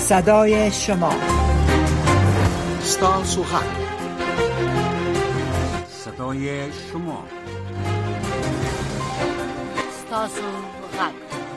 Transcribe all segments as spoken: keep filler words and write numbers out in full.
صدای شما، ستاسو حق، صدای شما، ستاسو حق.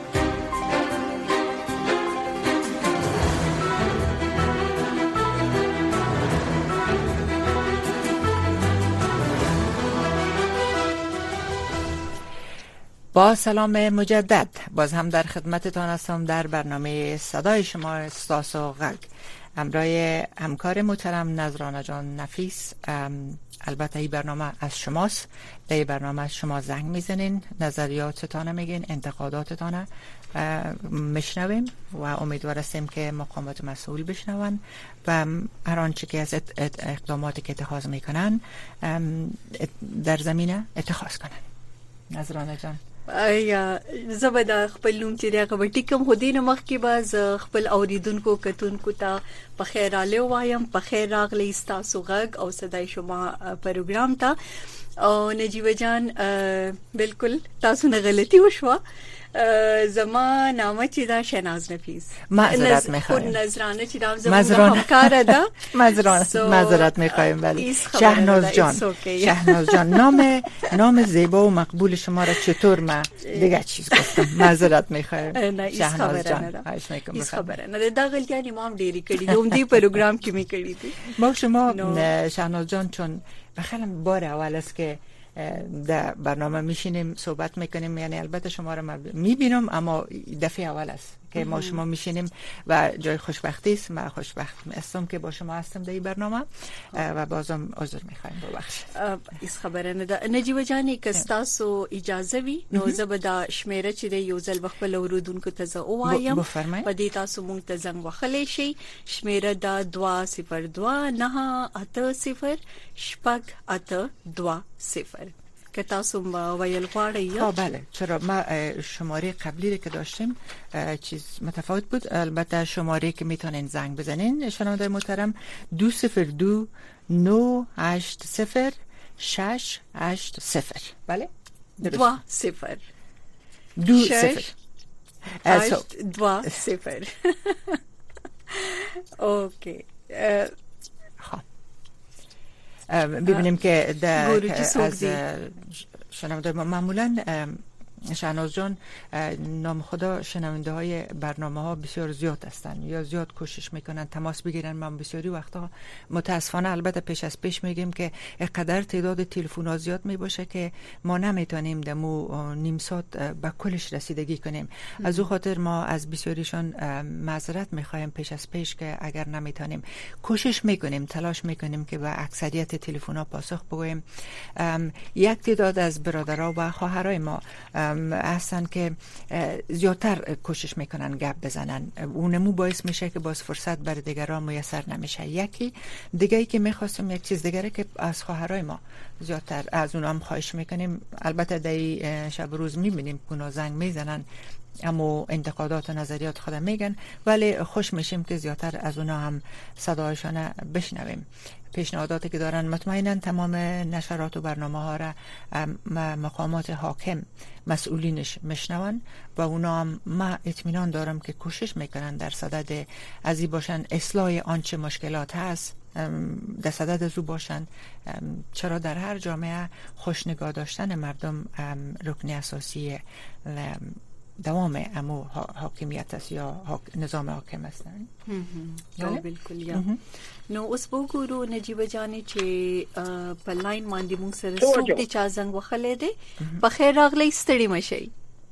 با سلام مجدد، باز هم در خدمتتان هستم در برنامه صدای شما ستاسو حق. همراه همکار محترم نظرانه جان نفیس. البته این برنامه از شماست. در این برنامه از شما زنگ میزنین، نظریاتتان میگین، انتقاداتتان میشنویم و امیدوار هستیم که مقامات مسئول بشنون و هر آنچه که از اقداماتی که اتخاذ میکنن در زمینه اتخاذ کنن. نظرانه جان. یا زبدا خپل نوم چې دا کبټی کوم هدي نه مخ کې باز خپل اوریدونکو کتونکو ته په خیر اله وایم، په خیر راغلی تاسو غږ او صداي شما پروګرام ته. او نجیب جان بالکل تاسو نه غلطي وشوه. زما نامه چې دا شهناز نفیس. معذرت میخوایم. خود نظرانه چې دا زما همکار ده. معذرت معذرت میخوایم. ولی شهناز جان، شهناز جان نام نام زیبا و مقبول شما را چطور ما دیگه چیز گفتم؟ معذرت میخوایم. شهناز جان. هیڅ خبره نه ده. غلطیانی ما هم ډېری کړي دي. هم دې پروګرام کې می کړي دي. ما شما شهناز جان چون بخیلی بار اول است که در برنامه میشینیم صحبت میکنیم، یعنی البته شما رو میبینم اما دفعه اول است که ما شما میشینیم و جای خوشبختی است. من خوشبخت هستم که با شما هستم در این برنامه و بازم عذر میخوایم ببخشید. هیڅ خبره نه ده. نجیب جان که تاسو اجازه وي نو زبدا شمیره چې د یو ځل خپل اوریدونکو ته زه وایم په دې تاسو مونږ ته زنګ وخلی شي. شمیره دا دو صفر دو نه اته صفر شپږ اته دو صفر که تاسو ویل غواړئ. یا بله، چرا ما شماره قبلی که داشتیم چیز متفاوت بود. البته شماره که میتونین زنگ بزنین شنونده محترم دو صفر دو نه هشت صفر شش هشت صفر. بله دو صفر دو صفر هشت دو صفر. اوکی. خب ببینیم که در از شنونده معمولا شهناز جان نام خدا شنونده های برنامه ها بسیار زیاد هستن یا زیاد کوشش میکنن تماس بگیرن. من بسیاری وقتا متاسفانه البته پیش از پیش میگیم که اینقدر تعداد تلفن ها زیاد میباشه که ما نمیتونیم دمو نیم ساعت به کلش رسیدگی کنیم. از او خاطر ما از بسیاریشان معذرت میخوایم پیش از پیش که اگر نمیتونیم کوشش میکنیم، تلاش میکنیم که به اکثریت تلفن ها پاسخ بگوییم. یک تعداد از برادرها و خواهرای ما هستن که زیادتر کوشش میکنن گپ بزنن. اونمو باعث میشه که باز فرصت بر دیگران میسر نمیشه. یکی دیگه ای که میخواستم یک چیز دیگره که از خواهرای ما زیادتر از اونها هم خواهش میکنیم. البته در شب روز میبینیم که اونا زنگ میزنن اما انتقادات و نظریات خودم میگن، ولی خوش میشیم که زیادتر از اونا هم صدایشان بشنویم. پیشنهاداتی که دارن مطمئنا تمام نشرات و برنامه ها را مقامات حاکم مسئولینش میشنون و اونا هم ما اطمینان دارم که کوشش میکنن در صدد ازی باشن اصلاح آنچه مشکلات هست در صدد ازو باشن. چرا در هر جامعه خوشنگاه داشتن مردم رکن اساسی دوام امو حاکمیت است یا نظام حاکم است. بالکل. یا نو اوس وګورو نجیب جانې چې په لاین باندې موږ سره څوک دي چا زنګ وخلې دي. په خیر راغلی، ستړي مشئ.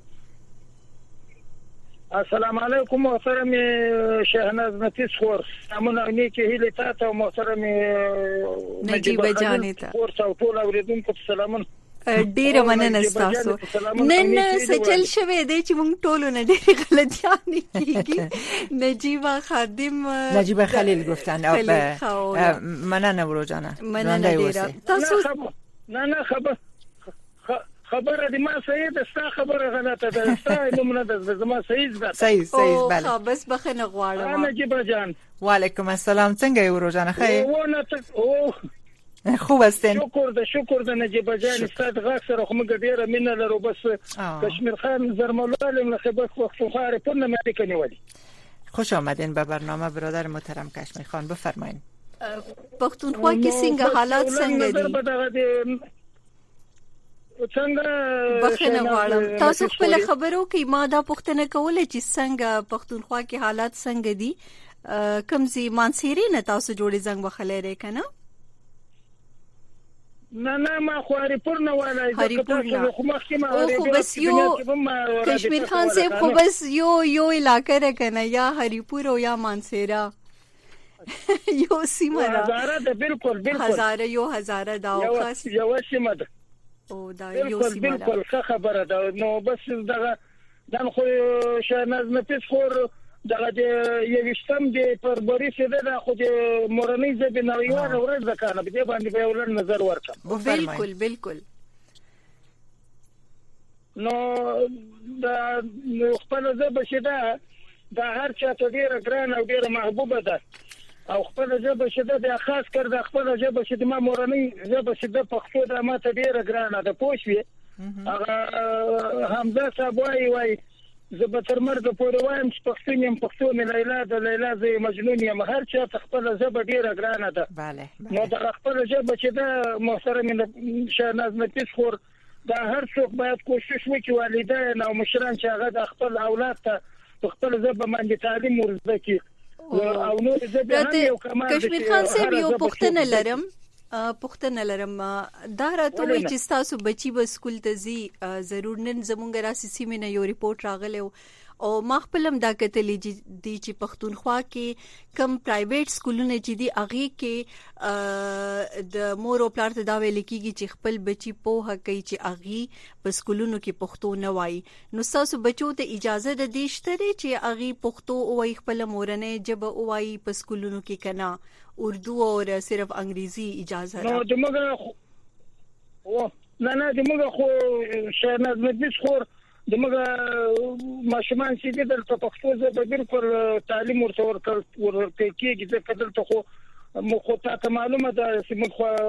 السلام علیکم محترم شهناز نفیس خور. سلامونه نیکی هیله تاسو او محترم نجیب جانې ته خور او ټول اوریدونکو ته سلامونه. ډیره مننه تاسو. نن سچل شوه دی چې موږ ټول نه ډیره غلطیان کیږي. نجیب خادم نجیب خلیل گفتن. مننه ورو جانه. مننه ډیره تاسو. نه نه خبر خبره دې ما صحیح ده، ستا خبره غلطه ده. ستا نومونه ده زما صحیح ده. صحیح صحیح. بله خو بس بخنه غواړم. نجیب جان وعلیکم السلام. څنګه یې ورو جانه؟ خیر او خوب هستین؟ شکر ده شکر ده نجیب جان. ستاد غاښ سره خو موږ ډیره مینه لرو. بس کشمیر خان زرملوال له خبر خو خو خاره په نه مې کنيولي. خوش آمدین به برنامه برادر محترم کشمیر خان، بفرمایید. پښتونخوا کې څنګه حالات څنګه دي؟ څنګه بخنه غواړم تاسو خپل خبرو کې ما دا پوښتنه کوله چې څنګه پښتونخوا کې حالات څنګه دي، کوم زی مانسيري نه تاسو جوړې زنګ بخلې رې کنه؟ نه نه ما خو هریپور نه وای هریپور خو مخکې بس یو کشمیر خان صاحب خو بس یو یو علاقې را کنه، یا هریپور او یا مانسيرا یو سیمه ده. هزاره ده بالکل بالکل هزاره یو هزاره دا او خاص یو سیمه ده. او دا یو سیمه ده بالکل خبره ده. نو بس دغه دغه خو شاهناز نفیس خور دغه یو شتم دی پر بری څه ده خو د مورنۍ زبې نړیواله ورځ ده کنه، به دې باندې به ولر نظر ورکړم. بالکل بالکل. نو دا خپل زبې شته دا هر چا ته ډیره ګران او ډیره محبوبه ده، او خپل ژبه شته د خاص کر د خپل ژبه شته ما مورنۍ ژبه شته پښتو د ماته ډیره ګرانه ده پوښوي. هغه حمزه صاحب وايي وايي زه تر مرګ پورې وایم چې پښتون یم، پښتون مې لیلا د لیلا زه مجنون یم، هر چا خپل ژبه ډیره ګرانه ده. bale نو د خپل ژبه چې د محترم شاهناز نفیس خور دا هر څوک باید کوشش وکړي والدین او مشران چې هغه د خپل اولاد ته خپل ژبه باندې تعلیم ورزده کړي. او نو کشمیر خان صاحب یو پښتنه لرم پښتنه لرم دا راته چې تاسو بچي به سکول ته زی ضرور نن زمونږ راسي سیمه نه یو ریپورت راغلی او ما خپلم دا کتلې دي چې پښتونخوا کې کم پرایویټ سکولونه چې دي اغه کې د مور او پلار ته دا ویل کیږي چې خپل بچي په کوي چې اغه په سکولونو کې پښتو نه وایي. نو تاسو بچو ته اجازه ده دیشته چې اغه پښتو وایي خپل مورنۍ ژبه وایي په سکولونو کې کنه اردو او صرف انګریزي اجازه نو دموږ او نه نه دموږ خو شاهناز نفیس خور دموږ ماشومان چې د پښتو ژبه بالکل تعلیم ورته ورکړ کېږي د کډل ته خو مخ ته معلومه ده چې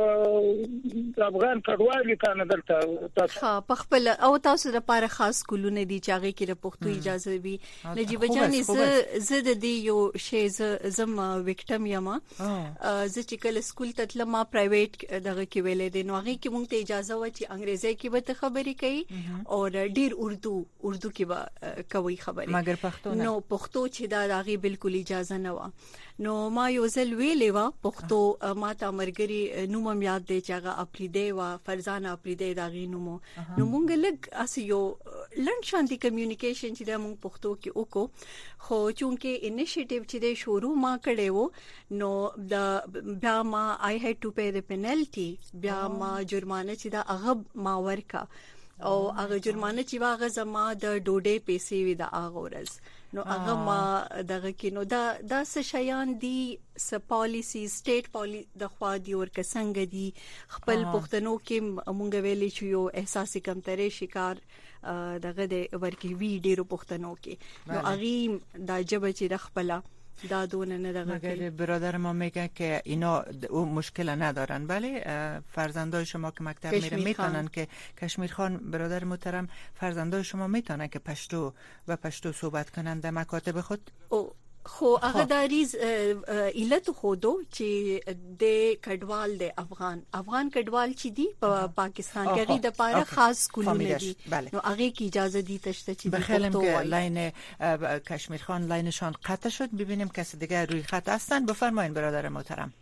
مخ افغان کډوالي کنه دلته تاسو ها په خپل او تاسو لپاره خاص سکولونه دي چې هغه کې د پښتو اجازه وي. نجيب جان ز زه د دې یو شی زم وکټم یم زه چې کله سکول ته تلم ما پرایویټ دغه کې ویلې دي، نو هغه کې مونږ ته اجازه و چې انګریزي کې به خبرې کوي او ډیر اردو اردو کې به کوي خبرې، مګر پښتو نه. نو پښتو چې دا هغه بالکل اجازه نه و. نو ما یو ځل ویلې و پښتو ما ته مرګري نوم یاد دی چې هغه اپریدې و فرزانه اپریدې دا غي نوم. نو مونږ لګ اس یو لند شانتي کمیونیکیشن چې د مونږ پښتو کې وکړو، خو چونکه انیشیټیو چې د شروع ما کړي وو نو د بیا ما آی هډ ټو پے د پینالټي، بیا ما جرمانه چې دا هغه ما ورکا او هغه جرمانه چې واغه زما د ډوډۍ پیسې وي د هغه ورځ. نو هغه ما دغه کې نو دا دا څه شیان دي س پالیسی سټیټ پالی د خوا دی او څنګه دي خپل پښتنو کې مونږ ویلې چې یو احساسي کمترې شکار دغه د ورکی وی ډیرو پښتنو کې نو هغه دا جبه چې خپل دا دونه نه دغه. مگر برادر ما میگه که اینا او مشکل ندارن، ولی فرزندای شما که مکتب میره میتونن که کشمیر خان برادر محترم فرزندای شما میتونن که پشتو و پشتو صحبت کنن در مکاتب خود؟ او خو هغه د ریز علت خودو چې د کډوال د افغان افغان کډوال چې دی په پاکستان کې غي د پاره خاص سکولونه دي، نو هغه کی اجازه دي تشته چې بخیلم که لاین کشمیر خان لاینشان قطع شد، ببینیم کسی دیگه روی خط هستن. بفرمایید برادر محترم.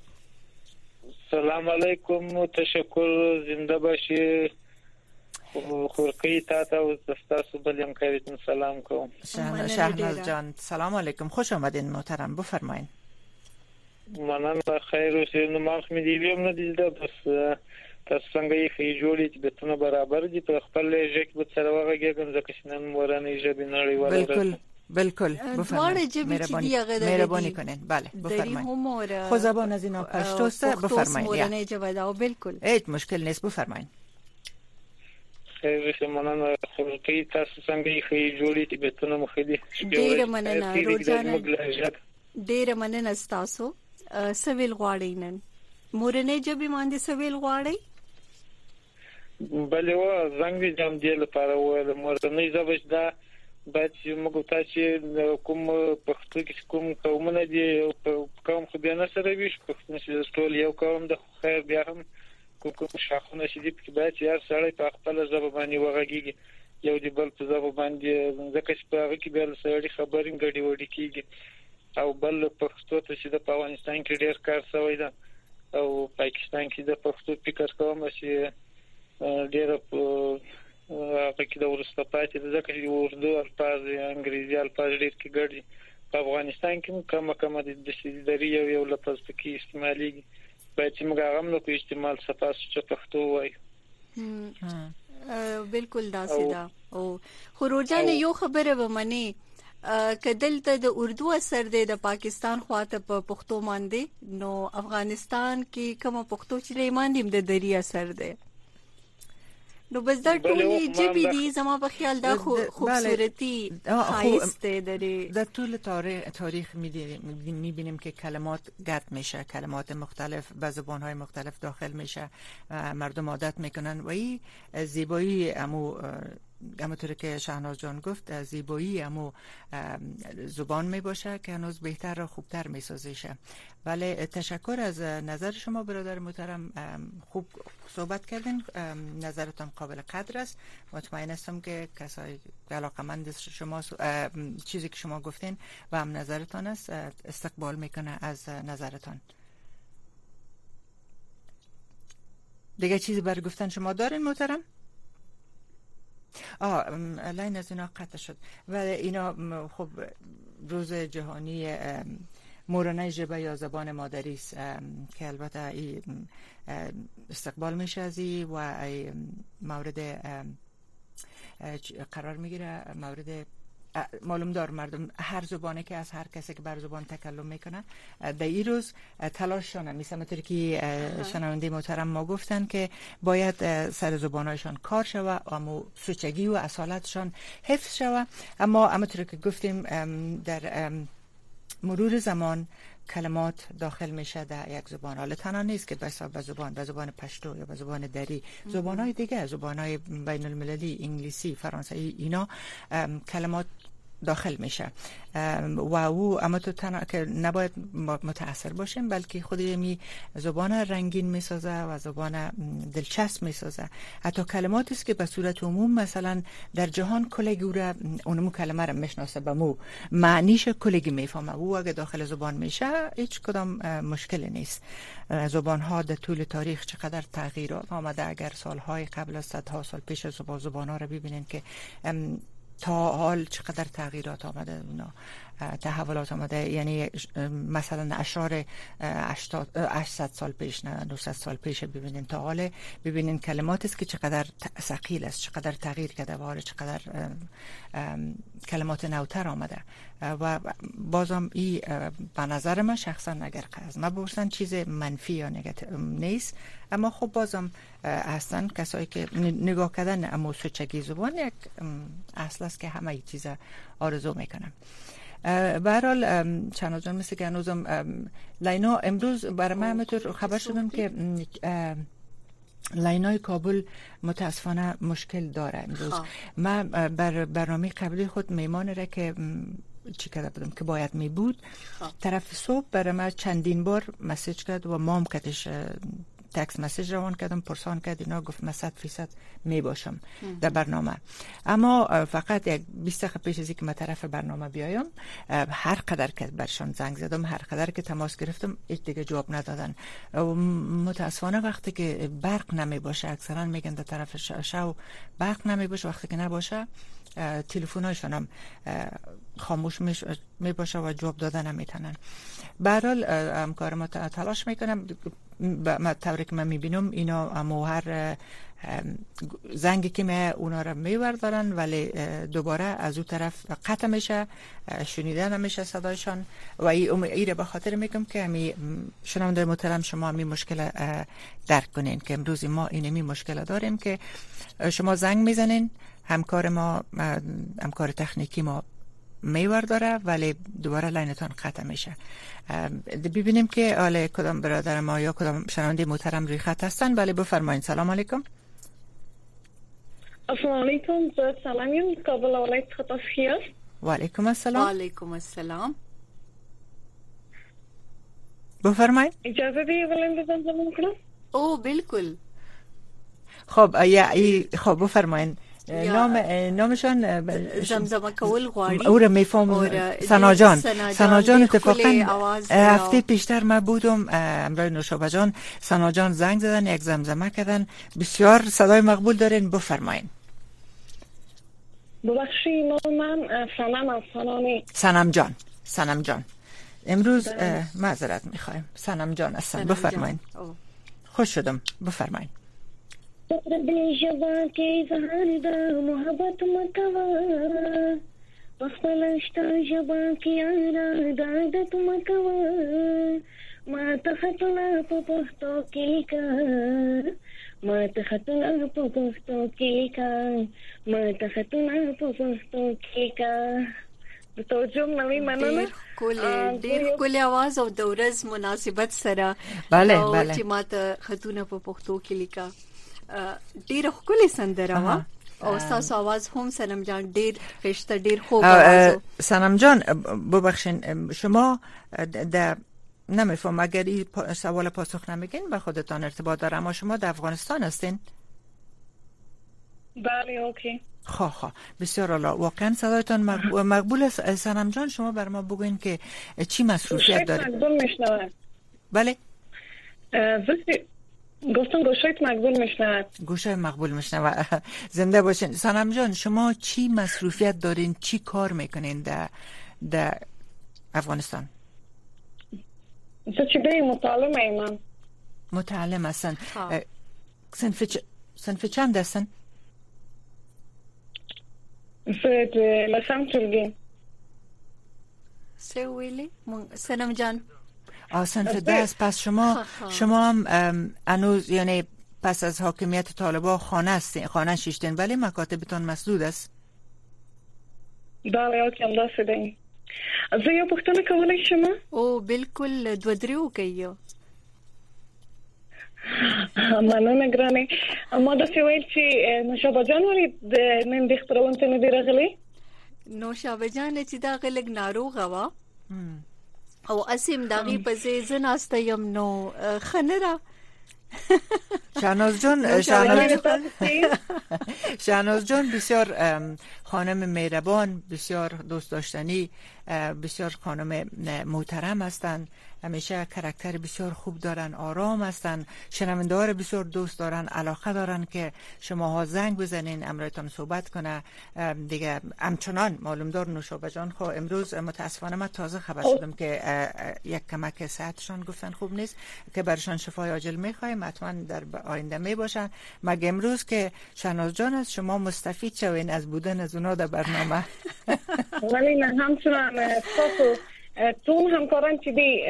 سلام علیکم، تشکر، زنده باشی. خورقی تا تا و دستاسو بلیم کاریتون سلام کوم. شهناز جان سلام علیکم، خوش آمدین محترم، بفرمایید. منم خیر اوسئ. نو ما خو مې ویلم نه دلته بس تاسو څنګه یې خې جوړې چې بتونه برابر دي په خپل ژک به سره وغږیږم ځکه چې نن مورانه ژبې نړیواله بالکل بالکل بفرمایید. مهربانی مهربانی کنین. بله بفرمایید. خود زبان از اینا پشتو است، بفرمایید. مورانه جواب بالکل هیچ مشکل نیست، بفرمایید. خیر مننه. خورقی تاسو څنګه یې خې جوړې چې بتونه مخدي ډیر مننه روزانه ډیر مننه تاسو سویل غواړی نن مورنۍ جبې باندې سویل غواړی بلې و زنګ جام دی لپاره و مورنۍ زبش دا باید موږ تاسو کوم پښتو کې کوم قومونه دي قوم خو بیا نه سره ویش پښتون چې ټول یو قوم د خیر بیا هم کوم شاخونه چې دي په باید یار سره په خپل ژبه باندې وغږیږي یو دی بل په ژبه باندې ځکه چې په هغه کې بیا سړي خبرې غړي وړي کیږي او بل پښتو ته چې د افغانستان کې ډېر کار شوی دی او پاکستان کې د پښتو فکر کوم چې ډېر هغه کې د ورسته پاتې د ځکه چې اردو الفاظ انګریزي الفاظ ډېر کې ګډي په افغانستان کې کومه کومه د سیدری یو یو لفظ کې استعمالي باید چې موږ هغه نو په استعمال صفاس چې پښتو وایي بالکل داسې ده او خروجانه یو خبره به منی کدلته د اردو اثر دی د پاکستان خواته په پښتو باندې نو افغانستان کې کومه پښتو چې ایمان دیم د دری اثر دی نو بس دا ټولې جبې دي زما په خیال دا خوبصورتی خاص دی در طول تاریخ تاریخ می‌بینیم که کلمات گرد میشه کلمات مختلف به زبان‌های مختلف داخل میشه مردم عادت میکنن و این زیبایی امو همونطور که شهناز جان گفت زیبایی امو زبان می باشه که هنوز بهتر و خوبتر می سازیشه. ولی تشکر از نظر شما برادر محترم، خوب صحبت کردین، نظرتان قابل قدر است. مطمئن هستم که کسایی علاقمند شما چیزی که شما گفتین و هم نظرتان است استقبال میکنه از نظرتان. دیگه چیزی برای گفتن شما دارین محترم؟ آه لین از اینا قطع شد و اینا خب روز جهانی مورانه ژبه یا زبان مادری است که البته ای استقبال میشه از ای و ای مورد قرار میگیره، مورد معلوم دار مردم هر زبانه که از هر کسی که بر زبان تکلم میکنه در این روز تلاششان مثل همونطور که شنونده محترم ما گفتن که باید سر زبانهایشان کار شوه، اما سوچگی و اصالتشان حفظ شوه. اما همونطور که گفتیم در مرور زمان کلمات داخل میشه در یک زبان، حالا تنها نیست که بس به زبان به زبان پشتو یا به زبان دری، زبانهای دیگه، زبانهای بین المللی، انگلیسی، فرانسوی، اینا کلمات داخل میشه و او اما تو تنها که نباید متاثر باشیم بلکه خود می زبان رنگین میسازه و زبان دلچسب میسازه. حتی کلماتی است که به صورت عموم مثلا در جهان کلگی را اونمو کلمه را میشناسه، به مو معنیش کلگی میفهمه، او اگه داخل زبان میشه هیچ کدام مشکلی نیست. زبان ها در طول تاریخ چقدر تغییرات آمده، اگر سالهای قبل از صدها سال پیش زبان ها را ببینین که تا حال چقدر تغییرات آمده، اونا تحولات آمده. یعنی مثلا اشعار هشتصد سال پیش نه نهصد سال پیش ببینین تا حال ببینین کلمات است که چقدر ثقیل است، چقدر تغییر کرده و حالا چقدر کلمات نوتر آمده. و بازم این به نظر من شخصا اگر از ما بپرسن چیز منفی یا نگاتیو نیست، اما خب بازم هستن کسایی که نگاه کردن اما سوچگی زبان یک اصل است که همه چیز آرزو میکنم. به هر حال چند جان مثل که هنوزم لینا امروز برای من همینطور خبر شدم که لینای کابل متاسفانه مشکل داره امروز. من بر برنامه قبلی خود میمان را که چی کرده بودم که باید می بود طرف صبح برای من چندین بار مسیج کرد و مام کدش تکس مسیج روان کردم، پرسان کرد، اینا گفت من صد فیصد می باشم در برنامه. اما فقط یک بیست دقیقه پیش از اینکه من طرف برنامه بیایم هر قدر که برشان زنگ زدم، هر قدر که تماس گرفتم، هیچ دیگه جواب ندادن. متاسفانه وقتی که برق نمی باشه، اکثرا میگن در طرف شو برق نمی باشه، وقتی که نباشه تلفن‌هاشون هم خاموش می باشه و جواب دادن نمیتونن. به هر حال همکار ما تلاش میکنم، ما طوری که من میبینم اینا امو هر زنگی که می اونا رو میوردارن ولی دوباره از اون طرف قطع میشه، شنیده نمیشه صدایشان. و این رو به خاطر میگم که همی شنونده محترم شما همی مشکل درک کنین که امروز ما اینمی مشکل داریم که شما زنگ میزنین، همکار ما همکار تکنیکی ما میور داره ولی دوباره لاینتان قطع میشه. ببینیم که آله کدام برادر ما یا کدام شنونده محترم روی خط هستن. ولی بفرمایید. سلام علیکم. السلام علیکم. زه سلام یم کابل ولایت څخه تاسو ښه؟ و علیکم السلام. و علیکم السلام. بفرمایید. اجازه دی ولنده زمزمه کنم؟ او بالکل. خب یا خب بفرمایید. نام نامشان زمزمه کول غواړي. او رو میفهم. سنا جان. سنا جان اتفاقا هفته پیشتر ما بودم امروز نوشابه جان. سنا جان زنگ زدن یک زمزمه کردن بسیار صدای مقبول دارین بفرمایید. ببخشید من سنم از سنانی. سنم جان. سنم جان. امروز معذرت میخوایم. سنم جان هستن بفرمایید. خوش شدم بفرمایید. دې ژبه کې ځان د محبت مکوا پخپل شته ژبه کې یاره د عادت مکوا ما ته خطونه په پښتو کې لیکه ما ته خطونه په پښتو کې لیکه ما ته خطونه په پښتو کې لیکه. د توجه نوې مننه. ډېر ډېر ښکلی اواز او د ورځ مناسبت سره بله بله چې ما ته خطونه په پښتو کې لیکه. ډیر ښکلی سندره وا او تاسو आवाज هم سنم جان ډیر خشته ډیر خوب आवाज. سنم جان ببخشین شما در نمیفهم اگر این سوال پاسخ نمیگین به خودتان ارتباط داره اما شما در افغانستان هستین؟ بله اوکی. خواه خواه بسیار عالی. واقعا صدایتان مقبول است. سنم جان شما بر ما بگوین که چی مصروفیت دارید؟ مقبول میشنوه. بله زستی گفتم گوشایت مقبول میشنوه. گوشای مقبول میشنوه. زنده باشین. سنم جان شما چی مصروفیت دارین؟ چی کار میکنین در در افغانستان؟ زه چې دی متعلم یم. متعلم هستن. صنف چ... صنف چند هستن؟ زه د لسم ټولګي. څه ویلي سنم جان؟ آه صنف ده است. پس شما شما هم هنوز یعنی پس از حاکمیت طالبان خانه هستین خانه شیشتین ولی مکاتبتان مسدود است؟ بله اوکی هم داسې دی. زه یو پوښتنه کولی شم؟ او بالکل دوه درې وکړئ. مننه ګرانې. ما داسې ویل چې نوشابه جان ولې نن د خپرونې ته نه دی راغلی؟ نوشابه جان چې دا غلګ ناروغه وه او اسیم داغي په زه ناسته یم نو خنره. شهناز جان شهناز شهناز جان بسیار خانم مهربان بسیار دوست داشتنی بسیار خانم محترم هستند. همیشه کاراکتر بسیار خوب دارن آرام هستن شنونده ها رو بسیار دوست دارن علاقه دارن که شماها زنگ بزنین امرایتان صحبت کنه دیگه. همچنان معلوم دار نوشابه جان خب امروز متاسفانه من تازه خبر شدم که یک کمک صحتشان گفتن خوب نیست که برشان شفای عاجل میخوایم حتما در آینده میباشن. مگه امروز که شهناز جان است شما مستفید شوین از بودن از اونا در برنامه؟ ولی نه همچنان تاسو تون همکاران چې دی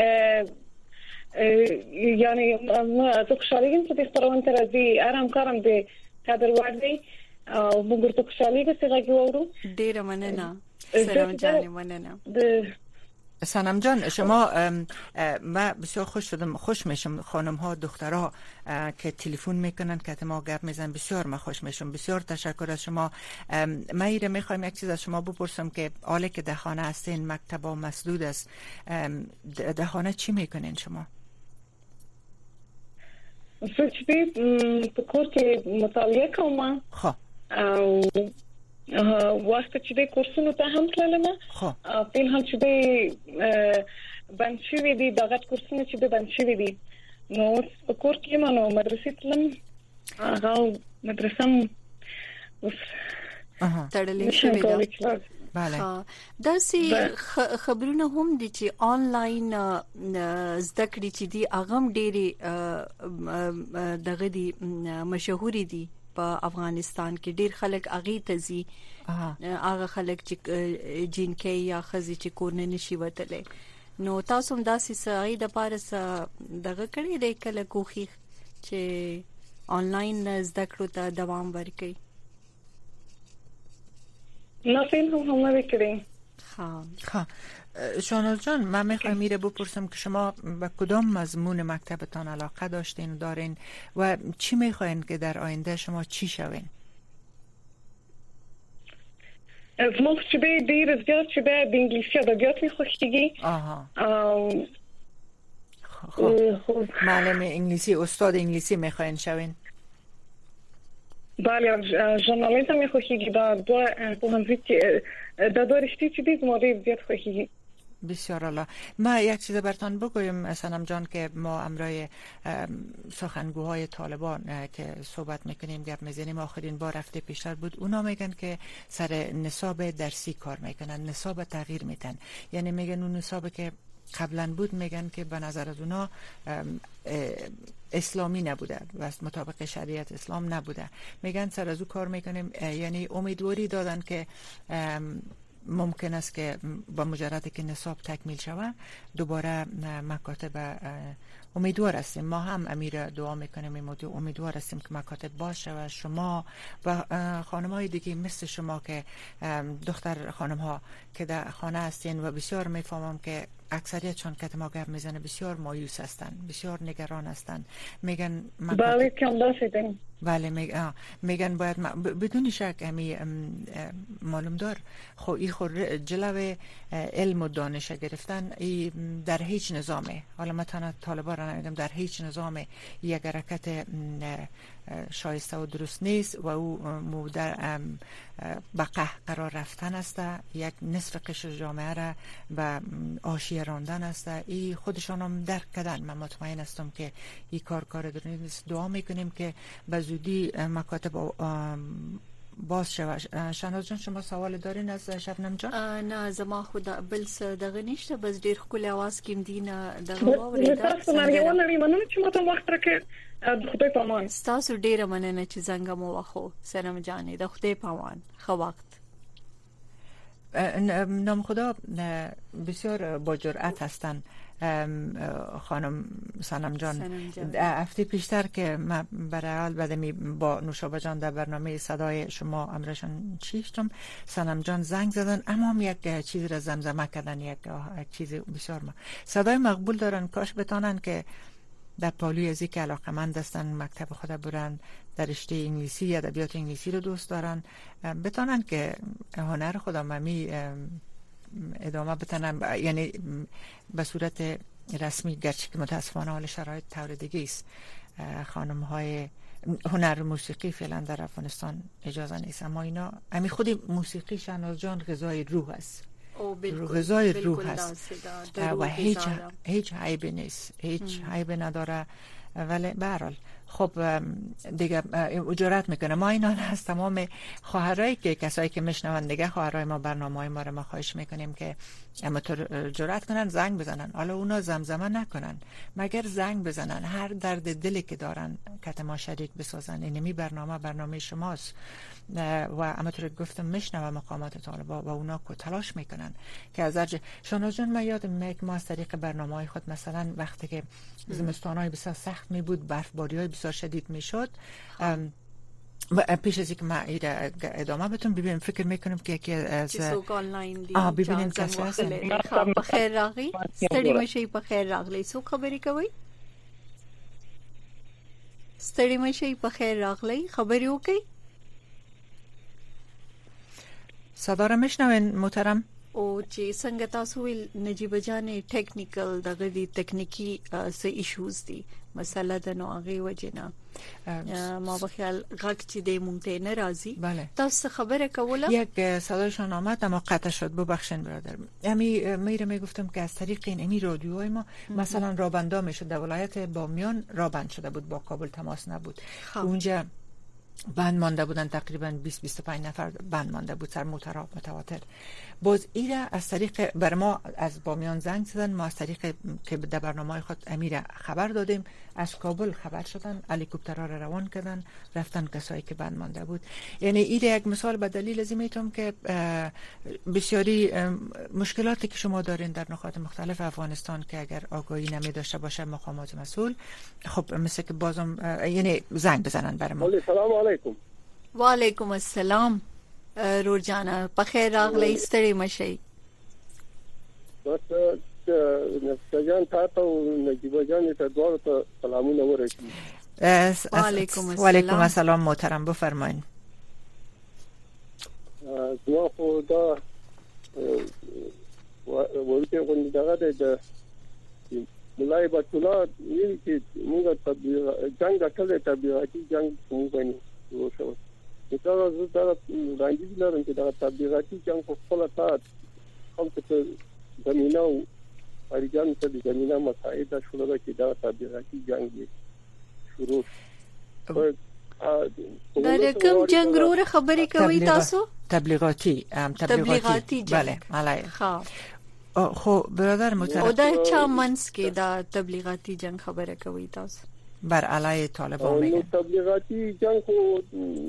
یعنی زه خوشحاله یم چې د خپرونې ته راځي. هر همکارم د قدر وړ دی او موږ ورته خوشحالېږو چې غږ واورو. ډېره مننه سلام جانې مننه. سنم جان شما من بسیار خوش شدم خوش میشم خانم ها دخترها که تلفن میکنن که ما گپ میزنن بسیار من خوش میشم. بسیار تشکر از شما. من ایره میخوایم یک چیز از شما بپرسم که حالا که در خانه هستین مکتبا مسدود است در خانه چی میکنین شما؟ سوچتی په کور کې مطالعه کوم. خب او واسطه چې د کورسونو ته هم تللم. خب په هم چې د بنچوي دي دغه کورسونه چې د بنچوي دي نو په کور کې مانو مدرسې تلم هغه مدرسه تړلې شوې ده. بله داسې خبرونه هم دي چې آنلاین زده کړې چې دي اغم ډېری دغه دي مشهوري دي په افغانستان کې ډېر خلک اغي تزي هغه خلک چې جنکې یا خزي چې کور نه نشي وتلې نو تاسو هم داسې سړي د پارس دغه کړی دی کله کوخي چې آنلاین زده کړو ته دوام ورکړي. نه فیلم هم هم نمی‌کردیم. ها ها شهناز جان من میخوام میره بپرسم که شما به کدام مضمون مکتبتان علاقه داشتین و دارین و چی میخواین که در آینده شما چی شوین؟ زما چې به ډیر زیات چې به د انګلیسي ادبیات می خوښیږي. آها. خب معلم انگلیسی، استاد انگلیسی میخواین شوین؟ بله، ژورنالیزم می خوښیږي. دا دو پوهنځي چې دا دوه رشته چې دي زما ډیر زیات خوښیږي. بسیار عالی. ما یک چیز براتون بگویم سنم جان که ما امرای سخنگوهای طالبان که صحبت میکنیم گپ میزنیم آخرین بار هفته پیشتر بود، اونا میگن که سر نصاب درسی کار میکنن، نصاب تغییر میدن. یعنی میگن اون نصاب که قبلا بود میگن که به نظر از اونا اسلامی نبوده و مطابق شریعت اسلام نبوده، میگن سر از او کار میکنیم. یعنی امیدواری دادن که ممکن است که با مجرد که نصاب تکمیل شود دوباره مکاتب، امیدوار هستیم، ما هم امیر دعا میکنیم، امیدوار هستیم که مکاتب باز شود. شما و خانم‌های دیگه مثل شما که دختر خانم ها که در خانه هستین و بسیار میفهمم که اکثریتشون که ما گپ میزنه بسیار مایوس هستن، بسیار نگران هستن، میگن بله کم داشتیم. بله میگن میگن باید بدون شک امی معلوم دار خو ای خو جلوه علم و دانش گرفتن ای در هیچ نظامه، حالا مثلا طالبان را نمیگم، در هیچ نظام یک حرکت شایسته و درست نیست و او در بقه قرار رفتن است، یک نصف قشر جامعه را به آشیه راندن است. ای خودشان هم درک کردن. من مطمئن هستم که این کار کار درست نیست. دعا میکنیم که به زودی مکاتب باز شود. شناز جان شما سوال دارین از شبنم جان؟ نه زما خدا بل څه دغه نشته، بس ډیر خپل आवाज کیم دینه دغه واورید. تاسو مرګ ولري مننه چې ماته وخت راکړ. د خدای په امان. تاسو ډیر مننه چې څنګه مو واخو سلام جانې د خدای په امان. خو وخت نام خدا بسیار با جرأت هستن خانم سنم جان. هفته پیشتر که من برای حال بدمی با نوشابه جان در برنامه صدای شما امرشان چیشتم، سنم جان زنگ زدن اما یک چیزی را زمزمه کردن، یک چیز بسیار ما صدای مقبول دارن. کاش بتانن که در پالوی از که علاقمند هستن مکتب خود برن، در رشته انگلیسی یا ادبیات انگلیسی رو دوست دارن، بتانن که هنر خودم ممی ادامه بتنن، یعنی به صورت رسمی، گرچه که متاسفانه حال شرایط طور دیگه است. خانم های هنر موسیقی فعلا در افغانستان اجازه نیست، اما اینا امی خود موسیقی شناز جان غذای روح است، غذای روح است و هیچ هیچ عیبی نیست، هیچ عیبی نداره. ولی به هر حال خب دیگه اجارت میکنه. ما اینا از تمام خواهرایی که کسایی که میشنون دیگه خواهرای ما برنامه‌های ما رو ما خواهش میکنیم که اما تو جرأت کنن زنگ بزنن، حالا اونا زمزمه نکنن مگر زنگ بزنن، هر درد دلی که دارن که ما شریک بسازن. اینمی برنامه برنامه شماست و اما تو گفتم میشنوم مقامات طالبا و اونا کو تلاش میکنن که از ارج شناز جان. من یادم میاد ما از طریق برنامه‌های خود مثلا وقتی که زمستان‌های بسیار سخت می بود، برفباری‌های بسیار شدید میشد، و پیش از اینکه ما ایره ادامه بتون ببینیم فکر میکنم که یکی از چیزوک آنلاین دی آه ببینیم کسی هستن. خب بخیر راغلی ستړي مشي بخیر راغلی سو خبرې کوي ستړي مشي بخیر راغلی خبرې وکي صدا را میشنوین محترم؟ او چې څنګه تاسو ویل نجیب جان ټیکنیکل دغه دي تکنیکی څه ایشوز دي مسله د نو هغه وجنه ما به خیال غږ چې د مونږ نه راځي. بله تاسو خبره کوله یک صدایشان آمد اما قطع شد، ببخشید برادر. امی میره میگفتم که از طریق این امی رادیوهای ما مثلا رابندا میشد در ولایت بامیان رابند شده بود، با کابل تماس نبود. خب. اونجا بند مانده بودن تقریبا بیست بیست و پنج نفر بند مانده بود سر موترا متواتر. باز ایره از طریق بر ما از بامیان زنگ زدن، ما از طریق که در برنامه خود امیر خبر دادیم، از کابل خبر شدن، هلیکوپترها را روان کردن رفتن کسایی که بند مانده بود. یعنی ایره یک مثال به دلیل از میتونم که بسیاری مشکلاتی که شما دارین در نقاط مختلف افغانستان که اگر آگاهی نمی داشته باشه مقامات مسئول، خب مثل که بازم یعنی زنگ بزنن بر ما. سلام علیکم. و علیکم السلام رور جانا بخیر راغلی ستړي مشي. بس نفسجان تاسو او نجیب جان ته دوه ته سلامونه ورکړي. و علیکم السلام. و علیکم السلام محترم بفرمایید. زما خو دا ورته غونډه دغه د ملای بطولا ویل چې موږ ته جنگ اټل تبلیغاتي جنگ کوو باندې وشو دا زه دا وړاندیز لرم چې دا تبلیغاتي جنگ په خپل سات هم څه زمينه او اړیجان ته د زمينه مساعده شول چې دا تبلیغاتي جنگ شروع دا کوم جنگ رو خبرې کوي تاسو تبلیغاتی تبلیغاتی بله علی ها خو برادر محترم او دا چا منس کې دا تبلیغاتی جنگ خبره کوي تاسو بر علی طالبان میگن تبلیغاتی جنگ خو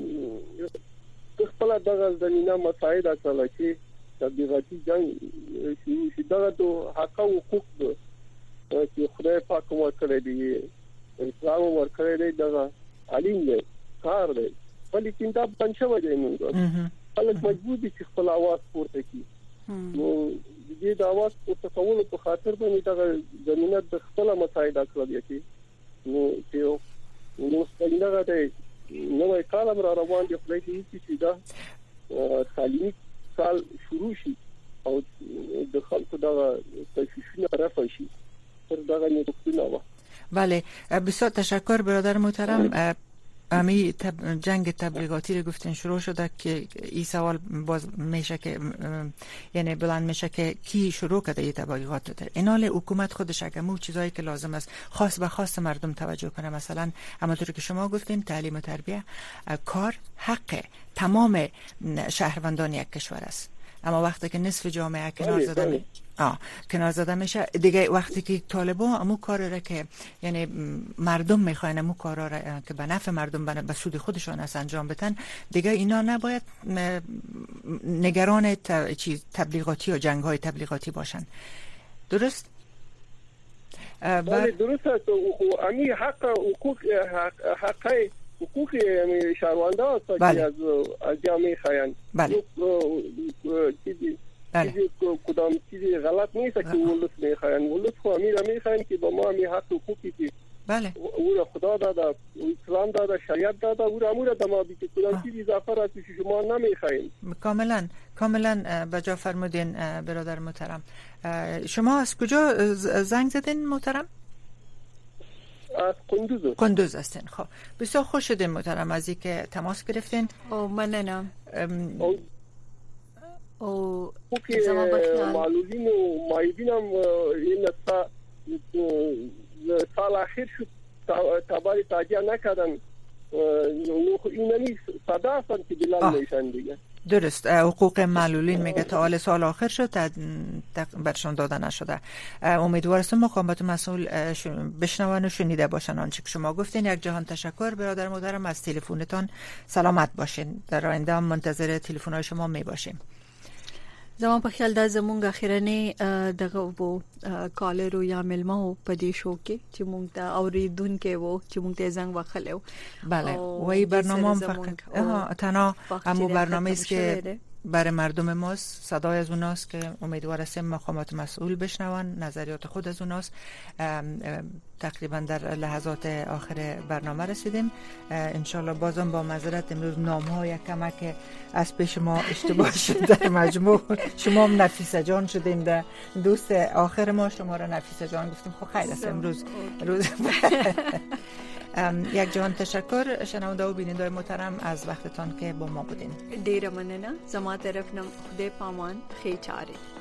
خپل دغه زمينه مساعده کړل چې تبلیغاتي جنگ چې دغه د حق او حقوق چې خدای پاک ورکړي دي اسلام ورکړي دي دغه علیم دی کار دی بلې چیندا پنځه وجه نه خلک مجبور دي چې خپل आवाज پورته کړي نو دې د आवाज پورته کولو په خاطر باندې دغه زمينه د خپل مساعده کړل دي نو چې نو څنګه ده نو کالم را روان دي خپل چې دا تعلیمي سال شروع شي او د خلکو دغه تشویشونه رفع شي تر دغه نقطه. بله بسیار تشکر برادر محترم. امی تب جنگ تبلیغاتی رو گفتین شروع شده که این سوال باز میشه که یعنی بلند میشه که کی شروع کرده این تبلیغات در اینال حکومت خودش اگه مو چیزایی که لازم است خاص به خاص مردم توجه کنه، مثلا همونطور که شما گفتین تعلیم و تربیه کار حق تمام شهروندان یک کشور است، اما وقتی که نصف جامعه کنار زده می... آه کنار زده میشه دیگه، وقتی که طالبان امو کار را که یعنی مردم میخواین امو کارا را که به نفع مردم به سود خودشان است انجام بدن، دیگه اینا نباید نگران ت... چیز تبلیغاتی و جنگ های تبلیغاتی باشن. درست؟ بله درست است. امی حق حقوق حق حقوق شهرونده است که از از جامعه خواهند. بله. چیزی چیزی کدام چیزی غلط نیست که ولس میخواهند. ولس خو امیر میخواهند که با ما امی حق حقوقی که بله او را خدا داده، اسلام داده، شریعت داده، او را امور دما بی که کدام چیزی اضافه را که شما نمیخواهید. کاملا کاملا بجا فرمودین برادر محترم. شما از کجا زنگ زدین محترم؟ از قندوز. قندوز هستین. خب بسیار خوش شدیم محترم از اینکه تماس گرفتین. او ممنونم. او او زما بخیال معلولین و مایدین هم این سال اخیر شد تباری تاجیه نکردن، این نمی صدا هستن که بلند میشن دیگه. درست. حقوق معلولین میگه تا حال سال آخر شد برشان داده نشده. امیدوارم مقامات مسئول بشنون و شنیده باشن آنچه که شما گفتین. یک جهان تشکر برادر محترم از تلفنتان. سلامت باشین. در آینده هم منتظر تلفن‌های شما می باشیم. زما په خیال دا زمونږ اخیرنی دغه وو کالر یا ملمو په دې شو کې چې مونږ ته اوریدونکو وو چې مونږ ته زنګ وخلو. بله وای برنامه فقط تنها همو برنامه است که برای مردم ماست، صدای از اوناست که امیدوار هستیم مقامات مسئول بشنون، نظریات خود از اوناست. تقریبا در لحظات آخر برنامه رسیدیم. انشالله بازم با معذرت امروز نام‌ها یک کمک از پیش ما اشتباه شد در مجموع. شما هم نفیسه جان شدین، در دوست آخر ما شما را نفیسه جان گفتیم. خب خیر است امروز روز یک جهان تشکر شنونده و بیننده محترم از وقتتان که با ما بودین. ډیره مننه. زما طرف نم خدای پامان خیر چاره.